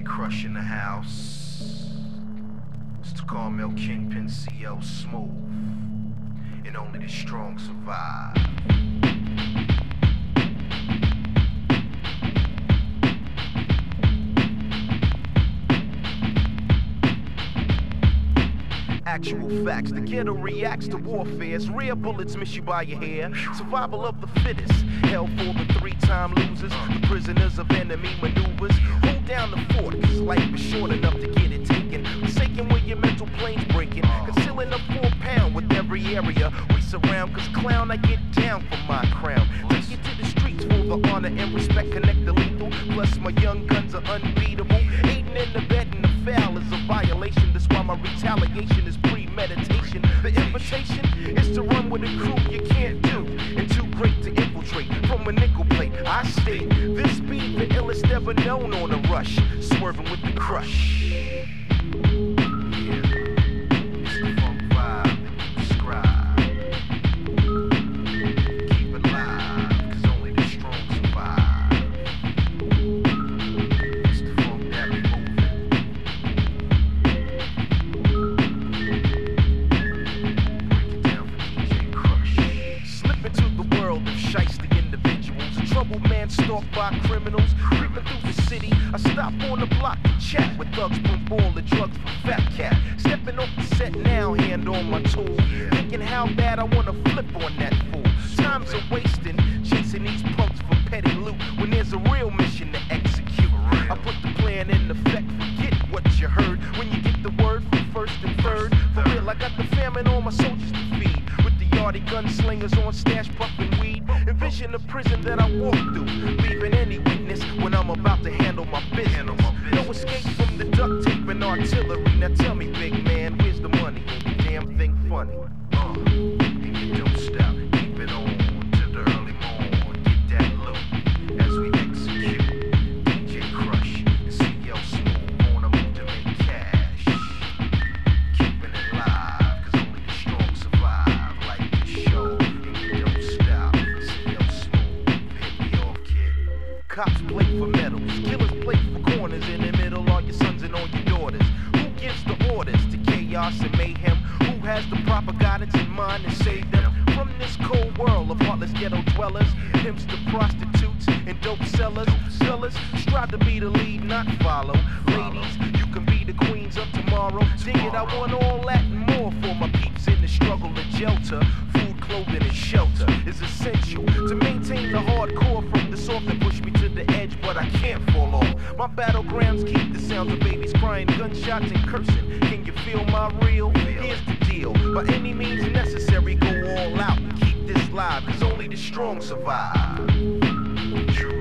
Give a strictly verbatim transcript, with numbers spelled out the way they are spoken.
Crush in the house. It's the Carmel Kingpin, C L Smooth. And only the strong survive. Actual facts, the ghetto reacts to warfare's rare bullets miss you by your hair. Survival of the fittest, hell for the three-time losers, the prisoners of enemy maneuvers. Hold down the fort, cause life is short enough to get it taken. Forsaken where your mental plane's breaking, concealing a four pound with every area we surround. Cause clown, I get down for my crown. Take it to the streets for the honor and respect, connect the lethal. Plus my young guns are unbeatable. Aiding and abetting the foul is a violation. That's why my retaliation is premeditation. The invitation is to run with a crew you can't do, and too great to infiltrate from a nickel plate. I state this beat the illest ever known on a rush, swerving with the crush. Yeah, it's the funk vibe that you describe. Keep it live, cause only the strong survive. It's the funk that we moving. Troubled man stalked by criminals, creeping through the city. I stop on the block to chat with thugs, pump all the drugs for Fat Cat. Stepping off the set now, hand on my tool, thinking how bad I wanna flip on that fool. Times are wasting, chasing these punks for petty loot, when there's a real mission to execute. I put the plan in effect, forget what you heard when you get the word from first and third. For real, I got the famine on my soldiers to feed, with the yardie gunslingers on stash puffing weed. Envision the prison that I walk through, leaving any witness when I'm about to handle my business. No escape from the duct tape and artillery. Now tell me, big man, where's the money? Ain't the damn thing funny. Uh, and you don't stop, keep it on to the early morn. Get that loot as we execute. D J Crush and C L Smooth on a move to make cash. Keeping it live, cause only the strong survive. Like this show, and you don't stop. Cops play for medals, killers play for corners. In the middle, all your sons and all your daughters. Who gives the orders to chaos and mayhem? Who has the proper guidance in mind to save them from this cold world of heartless ghetto dwellers? Pimps to prostitutes and dope sellers. Fellas, strive to be the lead, not follow. Ladies, you can be the queens of tomorrow. Dig it, I want all that and more for my peeps in the struggle to shelter. Food, clothing, and shelter is essential to maintain the hardcore from the soft and push me to the edge, but I can't fall off. My battlegrounds keep the sounds of babies crying, gunshots and cursing. Can you feel my real? Here's the deal. By any means necessary, go all out and keep this live, cause only the strong survive. True.